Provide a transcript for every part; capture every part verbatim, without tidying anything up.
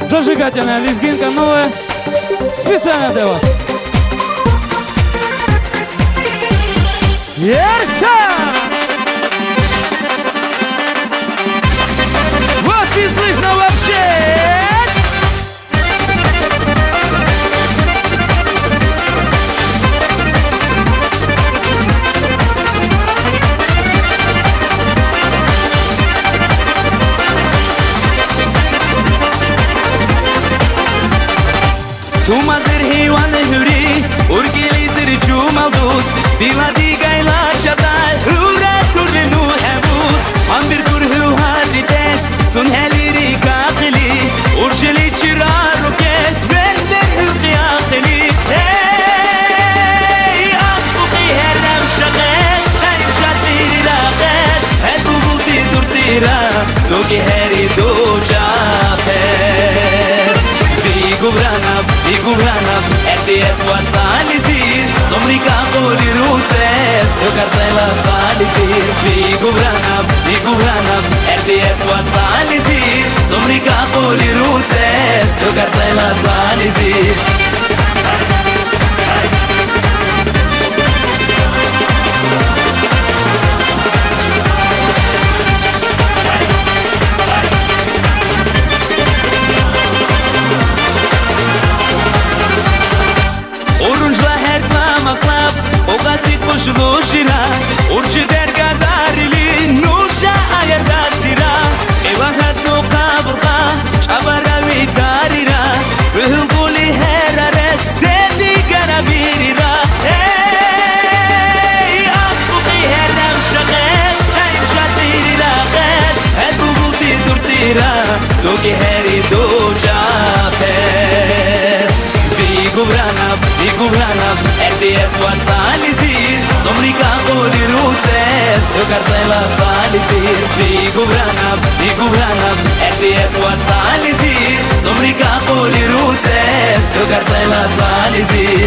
Зажигательная лезгинка новая, специально для вас. Ерша! Вас не слышно вообще! Tu mazır heyvan hüri, urgeli zirçu maldus, biladi gayla şaday, hura kurve nu hebus, ambir kurhu harites, sun heliri kakili, urgeli çirar kes, verder hüqi akili. Hey, asbuqi herrem şages, hayr şatiri laqes, hel bu bulti durtira, doki heri do jafes. Bigubranab, bigubranab, R T S watzalizir, somrika qoli rutzes, eu kartzayla tzalizir. Bigubranab, bigubranab, R T S watzalizir, somrika qoli rutzes, eu kartzayla tzalizir. Shira, urchi derga darili, nusha ayarda shira. Ewahat no qabrqa, chabara vitarira. Ruhuli herare, sebi garabirira. Hey, asbuqi heram shages, hayr shatiri laqes. Helbu bulti durtira, doki heri do jafes. Bigubranab, bigubranab, R T S watzalizir, somrika qoli rutzes, eu kartzayla tzalizir. Bigubranab, bigubranab, R T S watzalizir, somrika qoli rutzes, eu kartzayla tzalizir.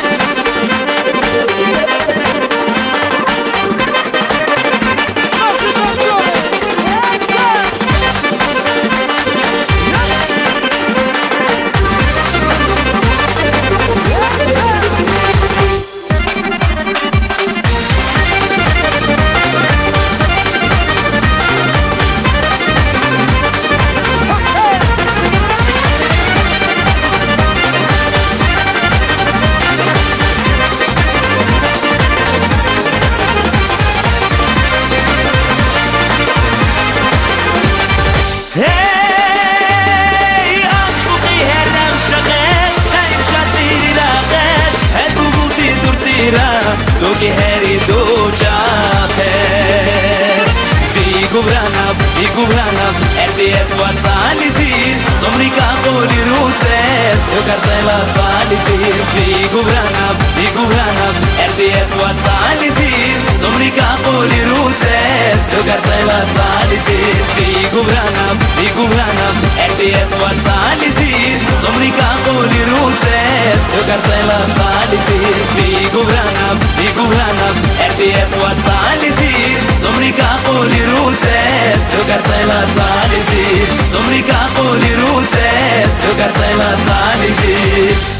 Doki heri do jafes. Bigubranab, bigubranab, R T S watzalizir, somrika qoli rutzes, eu kartzayla tzalizir. Bigubranab, bigubranab, R T S watzalizir, somrika qoli rutzes, eu kartzayla tzalizir. Bigubranab, bigubranab, R T S watzalizir, somrika qoli rutzes, eu kartzayla tzalizir. Bigubranab, bigubranab, R T S watzalizir, somrika qoli rutzes, eu kartzayla tzalizir. Somrika qoli rutzes, eu kartzayla tzalizir.